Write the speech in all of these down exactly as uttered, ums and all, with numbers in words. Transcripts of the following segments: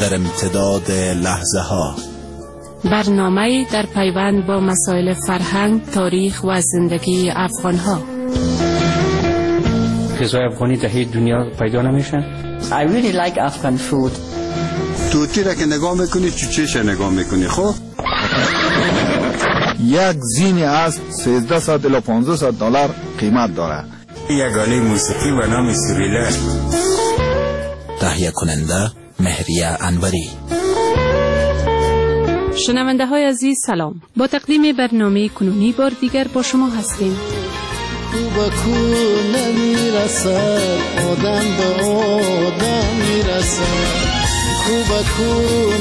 در امتداد لحظه ها. برنامه در پیوند با مسائل فرهنگ، تاریخ و زندگی افغان ها. غذای افغانی در دنیا پیدا نمیشن. I really like Afghan food. توتی را که نگاه میکنی چوچهش نگاه میکنی. خب یک زین اسب سیزده صد الی پانزده صد دلار قیمت داره. یک آله موسیقی و نام سوریله. تهیه کننده مهریه انوری. شنونده های عزیز سلام. با تقدیم برنامه کنونی بار دیگر با شما هستیم. خوب کو نمیرسد آدم به آدم میرسد. خوب کو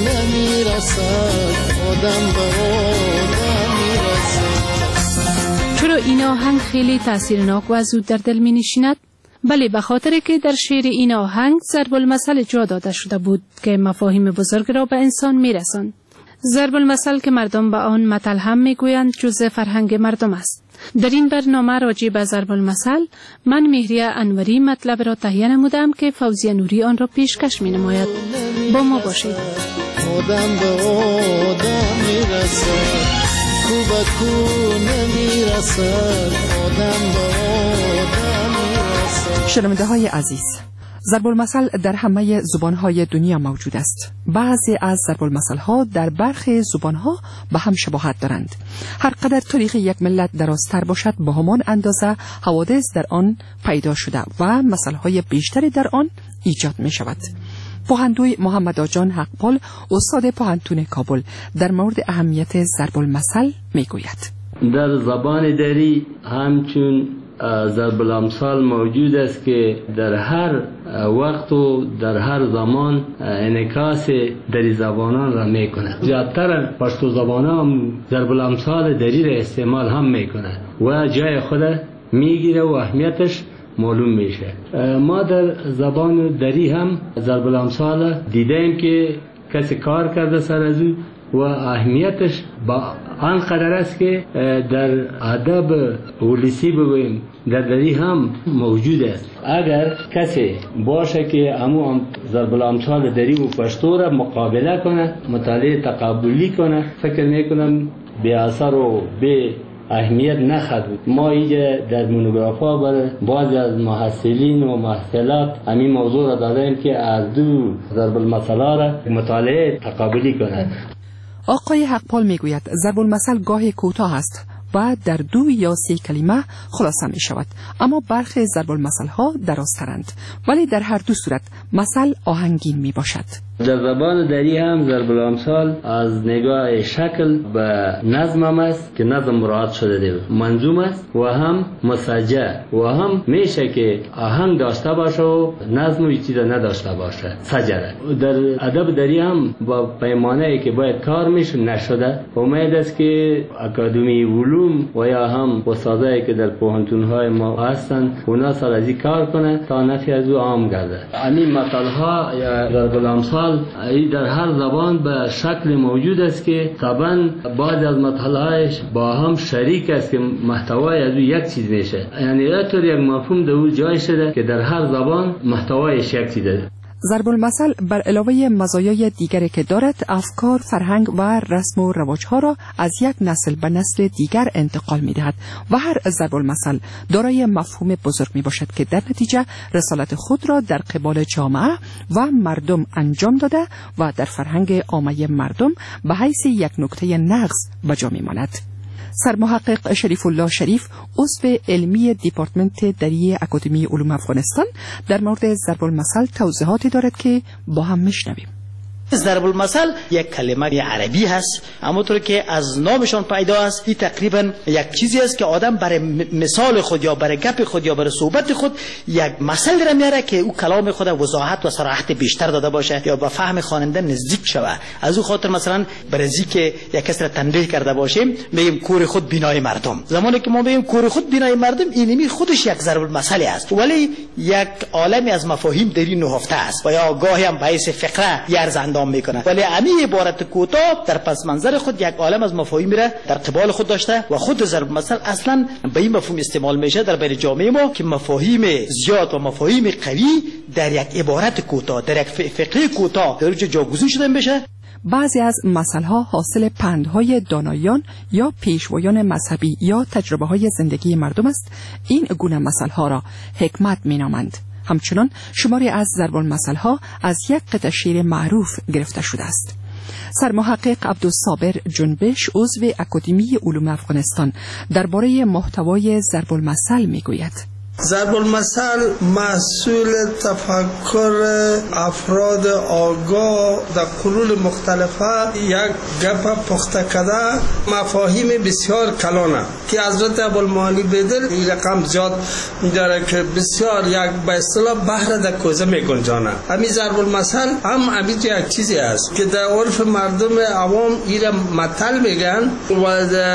نمیرسد آدم به آدم میرسد. چرا این آهنگ خیلی تاثیرناک و زود در دل می نشیند؟ بله، به خاطر که در شعر این آهنگ ضرب المثل جا داده شده بود که مفاهیم بزرگ را به انسان می رساند. ضرب المثل که مردم به آن مثل هم می گویند جزء فرهنگ مردم است. در این برنامه راجع به ضرب المثل من مهریه انوری مطلب را تهیه نمودم که فوزیه نوری آن را پیشکش می نماید. با ما باشید. آدم به آدم می رسد. خوب کو نمیرسد آدم به آدم میرسد. شنونده های عزیز، ضرب المثل در همه زبانهای دنیا موجود است. بعضی از ضرب المثل ها در برخی زبان ها به هم شباهت دارند. هر قدر تاریخ یک ملت درازتر باشد به همان اندازه حوادث در آن پیدا شده و مثل های بیشتری در آن ایجاد می شود. پوهندوی محمد آجان حقپال، استاد پوهنتون کابل، در مورد اهمیت ضرب المثل می گوید. در زبان دری همچون ضرب الامثال موجود است که در هر وقت و در هر زمان انعکاس دری زبانان را می کند. زیادتر پشتو زبانان هم ضرب الامثال دری را استعمال هم می کند و جای خود می گیره و اهمیتش معلوم میشه. ما در زبان دری هم ضرب الامثال دیدیم که کسی کار کرده سر از او و اهمیتش با آن قدر است که در ادب ولسی بگوییم در دری هم موجود است. اگر کسی باشه که همو ضرب الامثال دری و پشتو را مقابله کنه، مطالعه تقابلی کنه، فکر میکنم به اثر و به اهمیت نخواهد بود. ما اینجا در مونوگرافا برای بعضی از محصلین و محصلات همین موضوع را دادیم که از دو ضرب المثل را مطالعه تقابلی کنند. آقای حقپال میگوید ضرب المثل گاهی کوتاه است و در دو یا سه کلمه خلاصه می شود، اما برخی ضرب المثل ها درازترند، ولی در هر دو صورت مثل آهنگین می باشد. در زبان دری هم ضرب الامثال از نگاه شکل به نظم هم است که نظم مراعات شده دی، منظوم است و هم مسجع و هم میشه که آهنگ داشته باشه و نظم و چیز نداشته باشه، سجره. در ادب دری هم با پیمانه‌ای که باید کار میشه نشده. امید است که اکادمی علوم و یا هم استادایی که در پوهنتون‌های ما هستن اونا سر از این کار کنه تا نفی از او عام گرده. همین مثال‌ها یا ضرب الامثال ای در هر زبان به شکل موجود است که طبعا بعض از مطالعهش با هم شریک است که محتوای از او یک چیز میشه، یعنی اینطور یک مفهوم در او جای شده که در هر زبان محتوایش یک چیزه. ضرب المثل بر علاوه مزایای دیگری که دارد، افکار، فرهنگ و رسم و رواجها را از یک نسل به نسل دیگر انتقال می دهد و هر ضرب المثل دارای مفهوم بزرگ می باشد که در نتیجه رسالت خود را در قبال جامعه و مردم انجام داده و در فرهنگ عامه مردم به حیث یک نکته نقض به جا می ماند. سرمحقق شریف الله شریف، عضو علمی دیپارتمنت دری اکادمی علوم افغانستان، در مورد ضرب المثل توضیحاتی دارد که با هم میشنویم. ضرب المثل یک کلمه عربی هست، همونطور که از نامشان پیدا است. این تقریبا یک چیزی است که آدم برای مثال خود یا برای گپ خود یا برای صحبت خود یک مثل را میاره که او کلام خود وضاحت و صراحت بیشتر داده باشه یا به فهم خواننده نزدیک شود. از او خاطر مثلا برای که یک کس را تنبیه کرده باشیم میگیم کور خود بینای مردم. زمانی که ما میگیم کور خود بینای مردم، اینمی خودش یک ضرب المثل است، ولی یک عالمی از مفاهیم در این نهفته است و یا گاهی هم باعث فقره یا ارزنده اندام میکنه. ولی همین عبارت کوتاه در پس منظر خود یک عالم از مفاهیم را در قبال خود داشته و خود ضرب المثل اصلا به این مفهوم استعمال میشه در بین جامعه ما که مفاهیم زیاد و مفاهیم قوی در یک عبارت کوتاه، در یک فقره کوتاه در اونجا جاگزین شده بشه. بعضی از مثلها حاصل پندهای دانایان یا پیشوایان مذهبی یا تجربه های زندگی مردم است. این گونه مثلها را حکمت می نامند. همچنان شماری از ضرب المثلها از یک قطعه شعر معروف گرفته شده است. سرمحقق عبدالصابر جنبش عضو اکادمی علوم افغانستان درباره محتوای ضرب المثل می گوید: ضرب المثل محصول تفکر افراد آگاه در قرون مختلفه یک گپ پخته کرده مفاهیم بسیار کلانه که حضرت ابوالمعالی بدل این رقم زیاد داره که بسیار یک به اصطلاح بحر در کوزه میگنجانه. همین ضرب المثل هم همین یک چیزی است که در عرف مردم عوام این مثل میگن و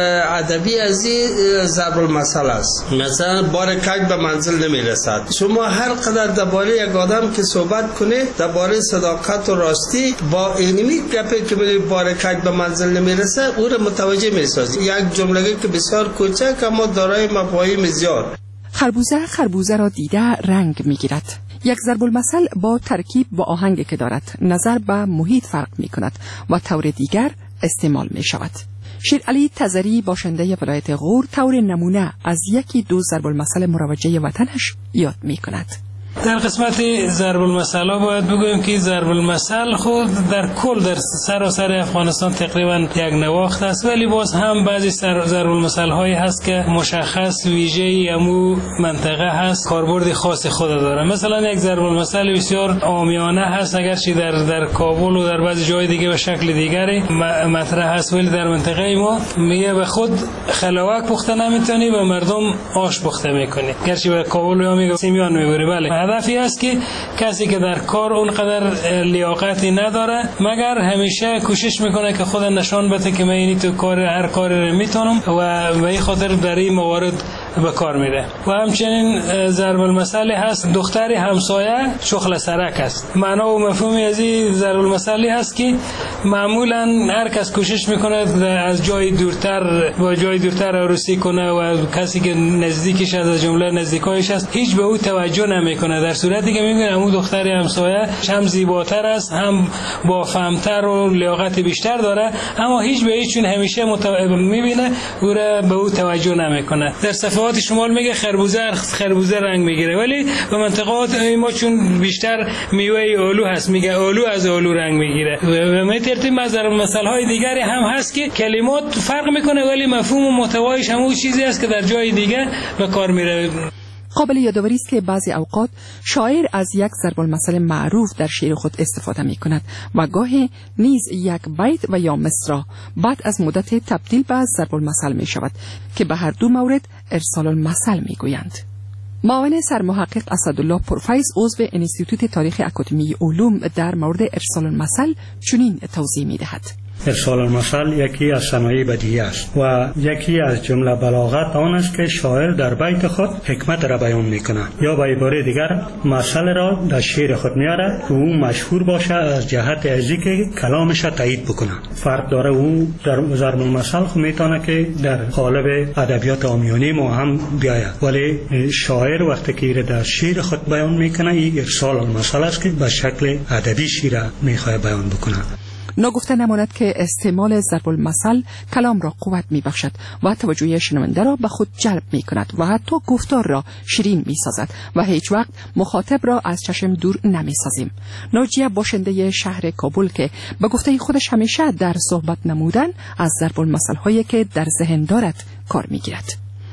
ادبی از این ضرب المثل است. مثلا بار کج به منزل نمیرسد. شما هر قدر درباره یک آدم که صحبت کنه درباره صداقت و راستی با علمی گپی که میگه بار کج به منزل نمیرسه او را متوجه میسازی. یک جمله که بسیار کوچک اما دارای مفاهیم زیاد. خربوزه خربوزه را دیده رنگ میگیرد. یک ضرب المثل با ترکیب و آهنگ که دارد نظر به محیط فرق میکند و طور دیگر استعمال میشود. شیر علی تزری باشنده ولایت غور طور نمونه از یکی دو ضرب المثل مروجه وطنش یاد می کند. در قسمت ضرب المثل ها باید بگویم که ضرب المثل خود در کل در سراسر افغانستان تقریبا یک نواخت است، ولی باز هم بعضی ضرب المثل هایی هست که مشخص ویژه امو منطقه هست، کاربرد خاص خود داره. مثلا یک ضرب المثل بسیار عامیانه هست اگرچه در در کابل و در بعضی جای دیگه به شکل دیگری مطرح هست، ولی در منطقه ما میگه به خود خلاوک پخته نمیتونی و مردم آش پخته میکنی. گرچه به کابل یا میگه سیمیان میبری. بله هدفی است که کسی که در کار اونقدر لیاقتی نداره مگر همیشه کوشش میکنه که خود نشان بده که من اینی تو کار هر کاری رو میتونم و به این خاطر در این موارد به کار میره. و همچنین ضرب المثل هست دختر همسایه شخل سرک است. معنا و مفهومی از این ضرب المثلی هست که معمولا هر کس کوشش میکنه از جای دورتر و جای دورتر عروسی کنه و کسی که نزدیکش از جمله نزدیکایش است هیچ به او توجه نمیکنه، در صورتی که میبینه اون دختر همسایه هم زیباتر است، هم با فهمتر و لیاقت بیشتر داره، اما هیچ به هیچ چون همیشه متو... میبینه او را به او توجه نمیکنه. در صفحات شمال میگه خربوزه خربوزه رنگ میگیره، ولی به منطقات ما چون بیشتر میوه آلو هست میگه آلو از آلو رنگ میگیره. و به ترتیب ضرب المثل های دیگری هم هست که کلمات فرق میکنه ولی مفهوم و محتوایش همون چیزی است که در جای دیگه به کار میره. قابل یادآوری است که بعضی اوقات شاعر از یک ضرب المثل معروف در شعر خود استفاده می کند و گاهی نیز یک بیت و یا مصرع بعد از مدت تبدیل به ضرب المثل می شود که به هر دو مورد ارسال المثل می گویند. معاون سرمحقق اسدالله پرفیض عضو انستیتوت تاریخ اکادمی علوم در مورد ارسال المثل چنین توضیح می دهد: ارسال المثل یکی از صنایع بدیهی است و یکی از جمله بلاغت آن است که شاعر در بیت خود حکمت را بیان میکنه یا به عباره دیگر مثل را در شعر خود میاره که او مشهور باشه از جهت ازی که کلامش را تایید بکنه. فرق داره او در ضرب المثل خود میتونه که در قالب ادبیات عامیانه ما هم بیاید، ولی شاعر وقتی که در شعر خود بیان میکنه این ارسال المثل است که به شکل ادبی شعر میخواد بیان بکنه. ناگفته نماند که استعمال ضرب المثل کلام را قوت می بخشد و توجه شنونده را به خود جلب می کند و حتی گفتار را شیرین می سازد و هیچ وقت مخاطب را از چشم دور نمی سازیم. ناجیه باشنده شهر کابل که به گفته خودش همیشه در صحبت نمودن از ضرب المثل هایی که در ذهن دارد کار می گیرد.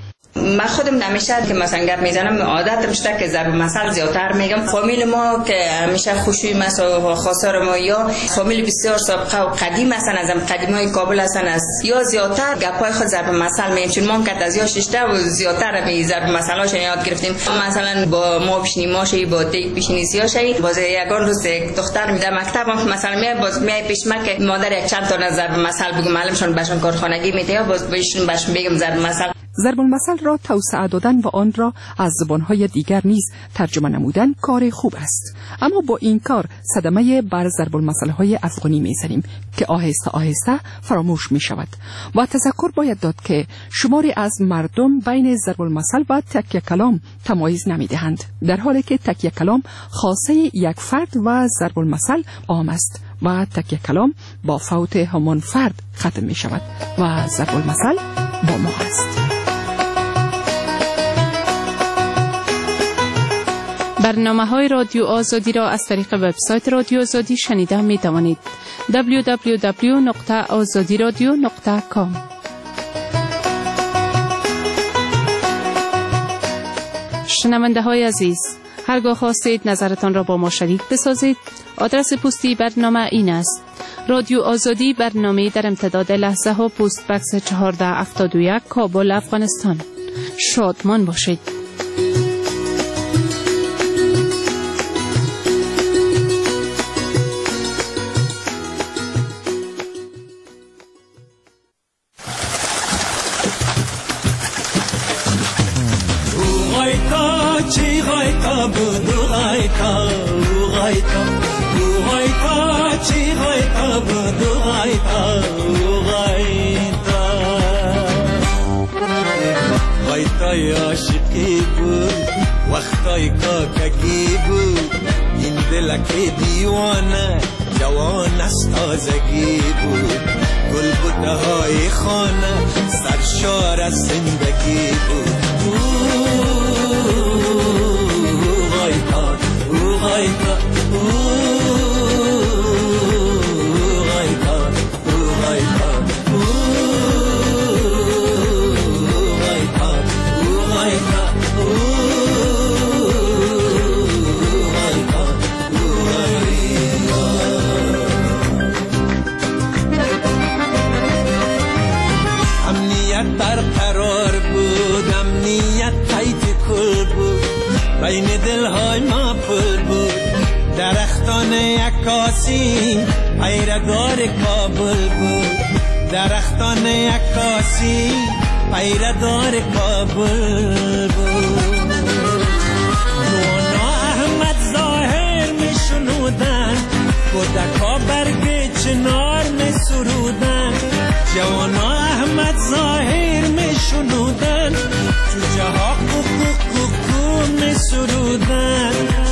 من خودم نمیشه که مثلا گپ میزنم عادت میشه که ضرب مثل زیادتر میگم. فامیل ما که همیشه خوشوی مثلا خاصار ما یا فامیل بسیار سابقه و قدیم هستن، از قدیمای کابل هستن است یا زیادتر گپای خود ضرب مثل میگیم، چون ما که از یا ششته و زیادتر به ضرب مثلاش یاد گرفتیم. مثلا با ما پیشنی ماشی با دیگ پیشنی سیاشی باز یگان روز دختر میده مکتب مثلا می باز می پیش ما که مادر یک چند تا ضرب مثل بگم معلمشون بهشون کارخانگی میده باز بهشون بهشون بگم ضرب مثل. ضرب المثل را توسعه دادن و آن را از زبانهای دیگر نیز ترجمه نمودن کار خوب است، اما با این کار صدمه بر ضرب المثل‌های افغانی می‌زنیم که آهسته آهسته فراموش می‌شود. و تذکر باید داد که شماری از مردم بین ضرب المثل و تکیه کلام تمایز نمی‌دهند، در حالی که تکیه کلام خاصه یک فرد و ضرب المثل عام است و تکیه کلام با فوت همان فرد ختم می‌شود و ضرب المثل با ما است. برنامه‌های رادیو آزادی را از طریق وبسایت رادیو آزادی شنیده می توانید. دبلیو دبلیو دبلیو دات آزادی رادیو دات کام. شنونده های عزیز، هرگاه خواستید نظرتان را با ما شریک بسازید، آدرس پستی برنامه این است: رادیو آزادی، برنامه در امتداد لحظه ها، پست بکس چهارده هفتاد و یک، کابل، افغانستان. شادمان باشید. وقتای عاشقی بود، وقتای کاکگی بود، این دلک دیوانه جوان از تازگی بود، گل بوته های خانه سرشار از زندگی بود. غایتا او غایتا بین دلهای ما پل بود، درختان عکاسی پیرگار کابل بود، درختان عکاسی پیرگار کابل بود. نوانا احمد ظاهر می شنودن، کودکا برگ چنار می سرودن، جوانا احمد ظاهر می شنودن، جوجه ها کوکو کوکو می سرودن.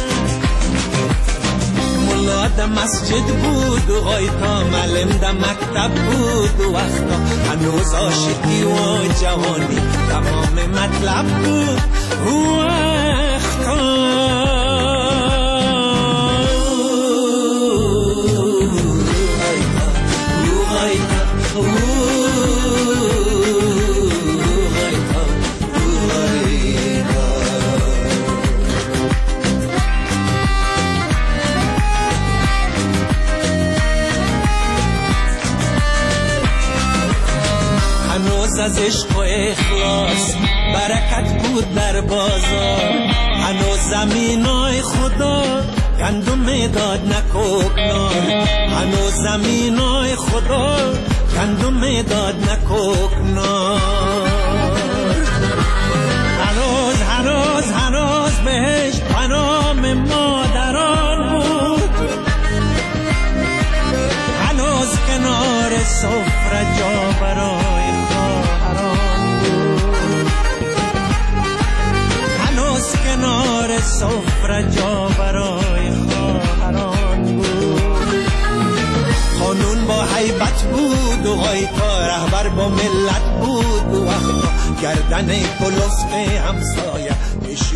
ملا ده مسجد بود و غایتا معلم ده مکتب بود و وقتا هنوز عاشقی و جوانی تمام مطلب بود و وقتا. از عشق و اخلاص برکت بود در بازار، هنوز زمینای خدا گندم داد نکوکنار، هنوز زمینای خدا گندم داد نکوکنار. هنوز هنوز هنوز بهش پنام مادران بود، هنوز کنار سفره جا برای کنار سفره جا برای خواهران بود. قانون با هیبت بود و غایتا رهبر با ملت بود و وقتا گردن کلفت همسایه